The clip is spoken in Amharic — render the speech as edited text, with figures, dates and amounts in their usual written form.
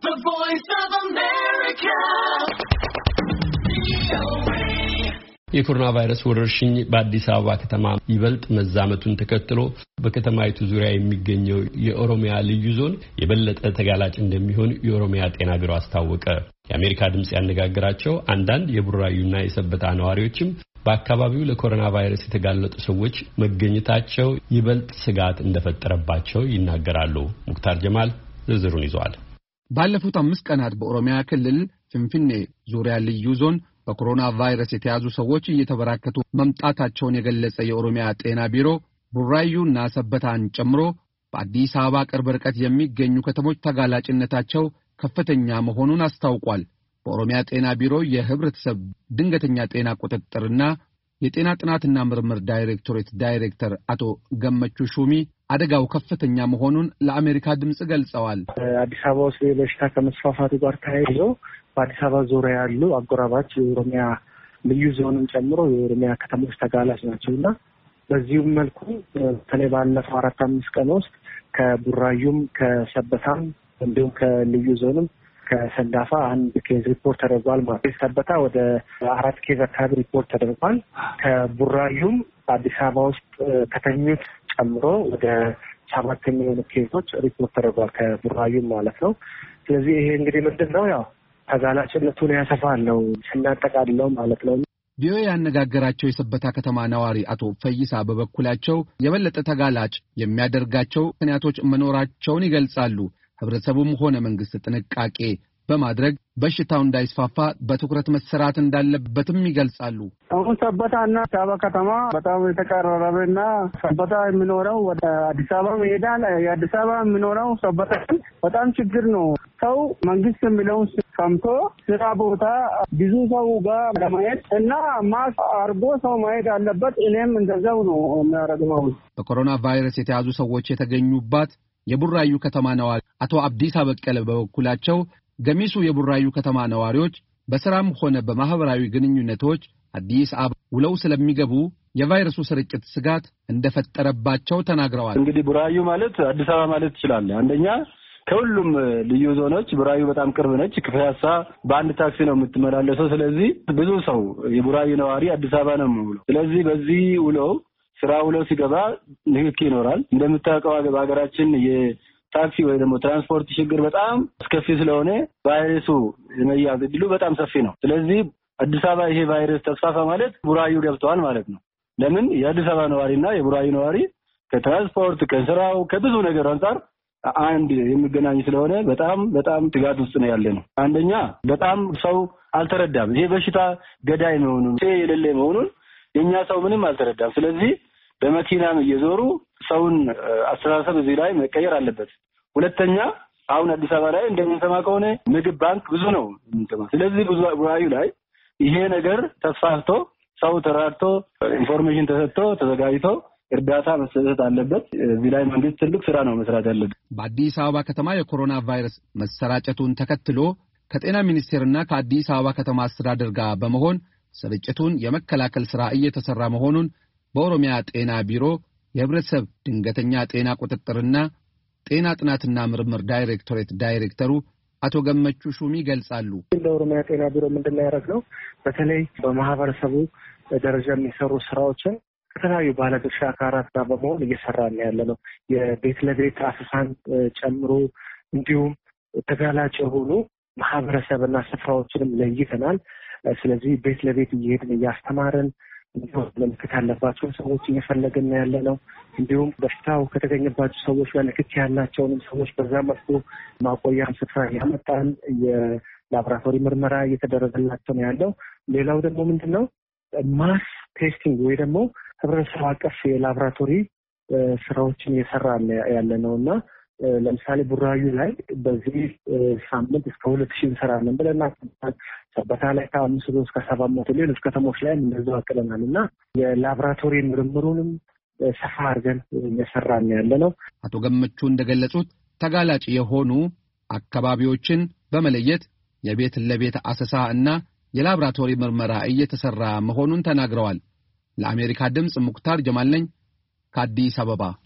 The Voice of America. የኮሮና ቫይረስ ወረርሽኝ በአዲስ አበባ ከተማ ይበልጥ መዛመቱን ተከትሎ በከተማይቱ ዙሪያ የሚገኘው የኦሮሚያ ልዩ ዞን የበለጠ ተጋላጭ እንደሚሆን የኦሮሚያ ጤና ቢሮ አስታወቀ። የአሜሪካ ድምጽ ያነጋገራቸው አንዳንድ የቡራዩና የሰበታ ነዋሪዎችም በአካባቢው ለኮሮና ቫይረስ የተጋለጡ ሰዎች መገኘታቸው ይበልጥ ስጋት እንደፈጠረባቸው ይናገራሉ። ሙክታር ጀማል ዝርዝሩን ይዟል። ባለፉት 5 ቀናት በኦሮሚያ ክልል ፍንፍኔ ዙሪያ ልዩ ዞን በኮሮና ቫይረስ የተያዙ ሰዎች እየተበራከቱ መምጣታቸውን የገለጸ የኦሮሚያ ጤና ቢሮ ቡራዩና ሰበታን ጨምሮ በአዲስ አበባ ቅርብ ርቀት የሚገኙ ከተሞች ተጋላጭነታቸው ከፍተኛ መሆኑን አስታውቋል። በኦሮሚያ ጤና ቢሮ የህብረተሰብ ድንገተኛ ጤና ቁጥጥርና የጤና ጥናትና ምርምር ዳይሬክቶሬት ዳይሬክተር አቶ ገመቹ ሹሚ አደጋው ከፍተኛ መሆኑን ለአሜሪካ ድምጽ ገልጸዋል። አዲስ አበባ ውስጥ በሽታ ከመስፋፋቱ ጋር ተያይዞ በአዲስ አበባ ዙሪያ ያሉ አጎራባች የኦሮሚያ ልዩ ዞንን ጨምሮ የኦሮሚያ ከተሞች ተጋላጭ ናቸውና በዚሁም መልኩ በተለይ ባለፈው 4-5 ቀን ውስጥ ከቡራዩም ከሰበታም እንዲሁም ከልዩ ዞንም ከሰንዳፋ 1 ኬዝ ሪፖርት ተደርጓል። ማለት ሰበታ ወደ 4 ኬዝ አካባቢ ሪፖርት ተደርጓል። ከቡራዩም አዲስ አበባ ውስጥ ከተኙት ጨምሮ ወደ 7 የሚሆኑ ኬዞች ሪፖርት ተደርጓል ከቡራዩም ማለት ነው። ስለዚህ ይሄ እንግዲህ ምንድነው ያው ተጋላጭነቱን ያሰፋል ነው ስናጠቃልለው ማለት ነው። ቪኦኤ ያነጋገራቸው የሰበታ ከተማ ነዋሪ አቶ ፈይሳ በበኩላቸው የበለጠ ተጋላጭ የሚያደርጋቸው ምክንያቶች መኖራቸውን ይገልጻሉ። ህብረተሰቡም ሆነ መንግስት ጥንቃቄ በማድረግ በሽታው እንዳይስፋፋ በትኩረት መሰራት እንዳለበትም ይገልጻሉ። አሁን ሰበታና አበባ ከተማ በጣም የተቀራረበና ሰበታ የሚኖረው ወደ አዲስ አበባ ይሄዳል። የአዲስ አበባ የሚኖረው ሰበታ በጣም ችግር ነው። ሰው መንግስት የሚለውን ሰምቶ ስራ ቦታ ብዙ ሰው ጋር ለማየት እና ማስ አርጎ ሰው ማየት አለበት። እኔም እንደዛው ነው የሚያደርገው። በኮሮና ቫይረስ የተያዙ ሰዎች የተገኙባት የቡራዩ ከተማ ነዋሪ አቶ አብዲሳ በቀለ በበኩላቸው ገሚሱ የቡራዩ ከተማ ነዋሪዎች በስራም ሆነ በማህበራዊ ግንኙነቶች አዲስ አበባ ውለው ስለሚገቡ የቫይረሱ ስርጭት ስጋት እንደፈጠረባቸው ተናግረዋል። እንግዲህ ቡራዩ ማለት አዲስ አበባ ማለት ይችላል። አንደኛ ከሁሉም ልዩ ዞኖች ቡራዩ በጣም ቅርብ ነች። ከፒያሳ በአንድ ታክሲ ነው የምትመላለሰው። ስለዚህ ብዙ ሰው የቡራዩ ነዋሪ አዲስ አበባ ነው የሚውለው። ስለዚህ በዚህ ውለው ስራ ውለው ሲገባ ንክኪ ይኖራል። እንደምታውቀው በሀገራችን የታክሲ ወይ ደግሞ ትራንስፖርት ችግር በጣም አስከፊ ስለሆነ ቫይረሱ የመያዝ ዕድሉ በጣም ሰፊ ነው። ስለዚህ አዲስ አበባ ይሄ ቫይረስ ተስፋፋ ማለት ቡራዩ ገብቷል ማለት ነው። ለምን የአዲስ አበባ ነዋሪና የቡራዩ ነዋሪ ከትራንስፖርት ከስራው ከብዙ ነገር አንፃር አንድ የሚገናኝ ስለሆነ በጣም ትጋት ውስጥ ነው ያለነው። አንደኛ በጣም ሰው አልተረዳም። ይሄ በሽታ ገዳይ መሆኑን የሌለ መሆኑን የኛ ሰው ምንም አልተረዳም። ስለዚህ በመኪናም እየዞሩ ሰውን አስተሳሰብ እዚህ ላይ መቀየር አለበት። ሁለተኛ አሁን አዲስ አበባ ላይ እንደምንሰማ ከሆነ ምግብ ባንክ ብዙ ነው የምንሰማ። ስለዚህ ቡራዩ ላይ ይሄ ነገር ተስፋፍቶ ሰው ተራድቶ ኢንፎርሜሽን ተሰጥቶ ተዘጋጅቶ እርዳታ መሰጠት አለበት። እዚህ ላይ መንግስት ትልቅ ስራ ነው መስራት ያለበት። በአዲስ አበባ ከተማ የኮሮና ቫይረስ መሰራጨቱን ተከትሎ ከጤና ሚኒስቴርና ከአዲስ አበባ ከተማ አስተዳደር ጋር በመሆን ስርጭቱን የመከላከል ስራ እየተሰራ መሆኑን በኦሮሚያ ጤና ቢሮ የህብረተሰብ ድንገተኛ ጤና ቁጥጥርና ጤና ጥናትና ምርምር ዳይሬክቶሬት ዳይሬክተሩ አቶ ገመቹ ሹሚ ገልጻሉ። በኦሮሚያ ጤና ቢሮ ምንድነው ያደረግነው? በተለይ በማህበረሰቡ ደረጃ የሚሰሩ ስራዎችን ከተለያዩ ባለድርሻ አካላት ጋር በመሆን እየሰራን ያለነው የቤት ለቤት አሰሳን ጨምሮ እንዲሁም ተጋላጭ የሆኑ ማህበረሰብና ስፍራዎችንም ለይተናል። ስለዚህ ቤት ለቤት እየሄድን እያስተማርን እንዲሁም ምልክት ያለባቸው ሰዎች እየፈለግን ያለነው እንዲሁም በሽታው ከተገኘባቸው ሰዎች ጋር ንክኪ ያላቸውንም ሰዎች በዛ መልኩ ማቆያ ስፍራ ያመጣን የላቦራቶሪ ምርመራ እየተደረገላቸው ነው ያለው። ሌላው ደግሞ ምንድነው ማስ ቴስቲንግ ወይ ደግሞ ህብረተሰብ አቀፍ የላቦራቶሪ ስራዎችን እየሰራን ያለነውና ለምሳሌ ቡራዩ ላይ በዚህ ሳምንት እስከ 2000 እንሰራለን ብለና ሰበታ ላይ ከ500 እስከ 700 ሌሎች ከተሞች ላይ እንደዛው አቅለናልና የላቦራቶሪ ምርምሩንም ሰፋ አድርገን እየሰራን ያለነው። አቶ ገመቹ እንደገለጹት ተጋላጭ የሆኑ አካባቢዎችን በመለየት የቤት ለቤት አሰሳ እና የላቦራቶሪ ምርመራ እየተሰራ መሆኑን ተናግረዋል። ለአሜሪካ ድምጽ ሙክታር ጀማል ነኝ ከአዲስ አበባ።